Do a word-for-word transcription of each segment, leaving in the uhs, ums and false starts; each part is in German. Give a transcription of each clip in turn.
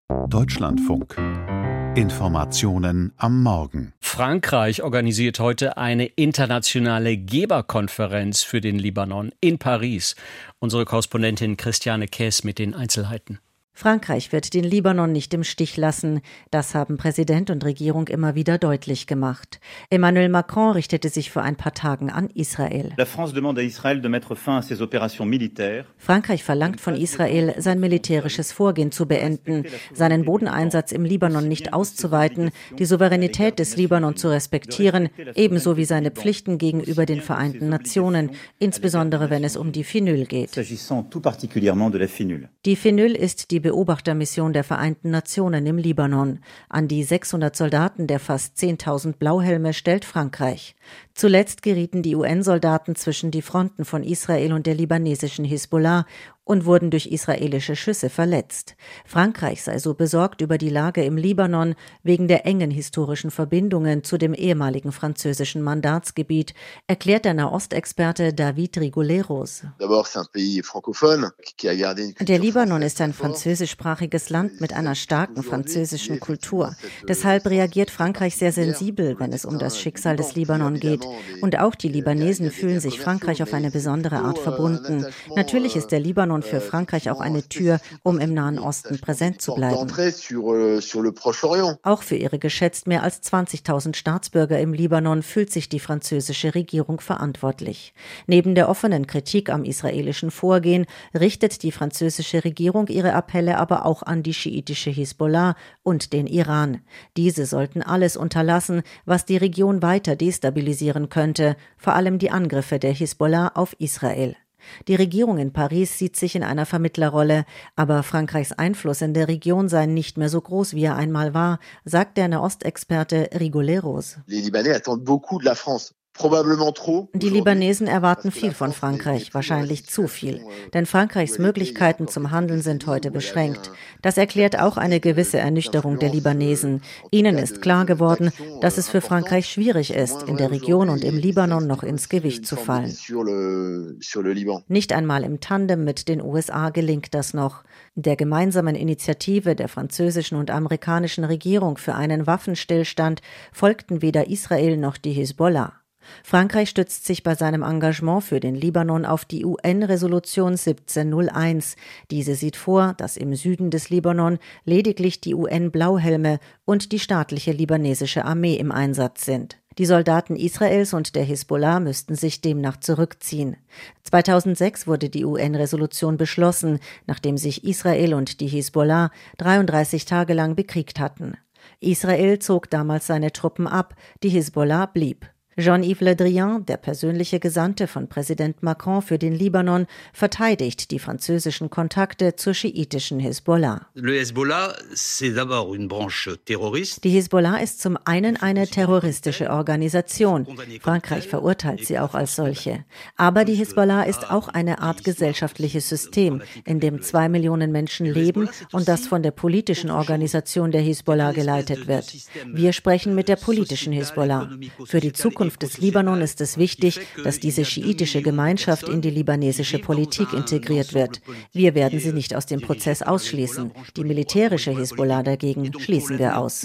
Deutschlandfunk. Informationen am Morgen. Frankreich organisiert heute eine internationale Geberkonferenz für den Libanon in Paris. Unsere Korrespondentin Christiane Käs mit den Einzelheiten. Frankreich wird den Libanon nicht im Stich lassen. Das haben Präsident und Regierung immer wieder deutlich gemacht. Emmanuel Macron richtete sich vor ein paar Tagen an Israel. Frankreich verlangt von Israel, sein militärisches Vorgehen zu beenden, seinen Bodeneinsatz im Libanon nicht auszuweiten, die Souveränität des Libanon zu respektieren, ebenso wie seine Pflichten gegenüber den Vereinten Nationen, insbesondere wenn es um die FINUL geht. Die FINUL ist die Beobachtermission der Vereinten Nationen im Libanon. An die sechshundert Soldaten der fast zehntausend Blauhelme stellt Frankreich. Zuletzt gerieten die U N-Soldaten zwischen die Fronten von Israel und der libanesischen Hisbollah und wurden durch israelische Schüsse verletzt. Frankreich sei so besorgt über die Lage im Libanon wegen der engen historischen Verbindungen zu dem ehemaligen französischen Mandatsgebiet, erklärt der Nahostexperte David Rigoleros. Der Libanon ist ein französischsprachiges Land mit einer starken französischen Kultur. Deshalb reagiert Frankreich sehr sensibel, wenn es um das Schicksal des Libanon geht. Und auch die Libanesen fühlen sich Frankreich auf eine besondere Art verbunden. Natürlich ist der Libanon für Frankreich auch eine Tür, um im Nahen Osten präsent zu bleiben. Auch für ihre geschätzt mehr als zwanzigtausend Staatsbürger im Libanon fühlt sich die französische Regierung verantwortlich. Neben der offenen Kritik am israelischen Vorgehen richtet die französische Regierung ihre Appelle aber auch an die schiitische Hisbollah und den Iran. Diese sollten alles unterlassen, was die Region weiter destabilisieren könnte, vor allem die Angriffe der Hisbollah auf Israel. Die Regierung in Paris sieht sich in einer Vermittlerrolle, aber Frankreichs Einfluss in der Region sei nicht mehr so groß, wie er einmal war, sagt der Nahostexperte Rigoleros. Die Libanesen erwarten viel von Frankreich, wahrscheinlich zu viel. Denn Frankreichs Möglichkeiten zum Handeln sind heute beschränkt. Das erklärt auch eine gewisse Ernüchterung der Libanesen. Ihnen ist klar geworden, dass es für Frankreich schwierig ist, in der Region und im Libanon noch ins Gewicht zu fallen. Nicht einmal im Tandem mit den U S A gelingt das noch. Der gemeinsamen Initiative der französischen und amerikanischen Regierung für einen Waffenstillstand folgten weder Israel noch die Hisbollah. Frankreich stützt sich bei seinem Engagement für den Libanon auf die U N-Resolution siebzehnhunderteins. Diese sieht vor, dass im Süden des Libanon lediglich die U N-Blauhelme und die staatliche libanesische Armee im Einsatz sind. Die Soldaten Israels und der Hisbollah müssten sich demnach zurückziehen. zweitausendsechs wurde die U N-Resolution beschlossen, nachdem sich Israel und die Hisbollah dreiunddreißig Tage lang bekriegt hatten. Israel zog damals seine Truppen ab, die Hisbollah blieb. Jean-Yves Le Drian, der persönliche Gesandte von Präsident Macron für den Libanon, verteidigt die französischen Kontakte zur schiitischen Hisbollah. Die Hisbollah ist zum einen eine terroristische Organisation. Frankreich verurteilt sie auch als solche. Aber die Hisbollah ist auch eine Art gesellschaftliches System, in dem zwei Millionen Menschen leben und das von der politischen Organisation der Hisbollah geleitet wird. Wir sprechen mit der politischen Hisbollah. Für die Zukunft des Libanon ist es wichtig, dass diese schiitische Gemeinschaft in die libanesische Politik integriert wird. Wir werden sie nicht aus dem Prozess ausschließen. Die militärische Hisbollah dagegen schließen wir aus.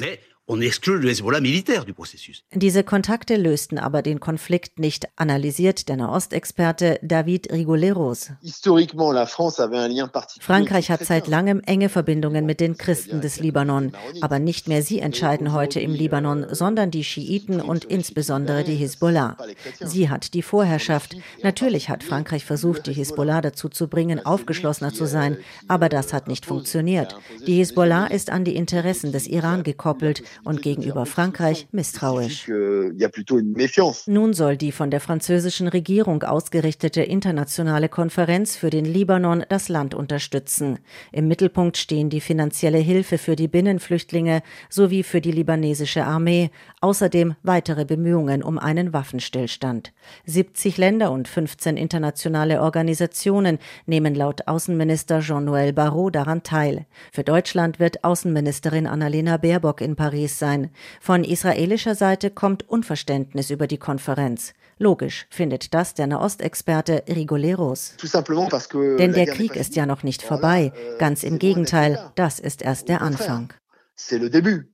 Diese Kontakte lösten aber den Konflikt nicht, analysiert der Nahostexperte David Rigoleros. Frankreich hat seit langem enge Verbindungen mit den Christen des Libanon, aber nicht mehr sie entscheiden heute im Libanon, sondern die Schiiten und insbesondere die Hisbollah. Sie hat die Vorherrschaft. Natürlich hat Frankreich versucht, die Hisbollah dazu zu bringen, aufgeschlossener zu sein, aber das hat nicht funktioniert. Die Hisbollah ist an die Interessen des Iran gekoppelt und gegenüber Frankreich misstrauisch. Nun soll die von der französischen Regierung ausgerichtete internationale Konferenz für den Libanon das Land unterstützen. Im Mittelpunkt stehen die finanzielle Hilfe für die Binnenflüchtlinge sowie für die libanesische Armee, außerdem weitere Bemühungen um einen Waffenstillstand. siebzig Länder und fünfzehn internationale Organisationen nehmen laut Außenminister Jean-Noël Barrot daran teil. Für Deutschland wird Außenministerin Annalena Baerbock in Paris sein. Von israelischer Seite kommt Unverständnis über die Konferenz. Logisch findet das der Nahostexperte Rigoleros. Denn der Krieg ist ja noch nicht vorbei. Ganz im Gegenteil, das ist erst der Anfang.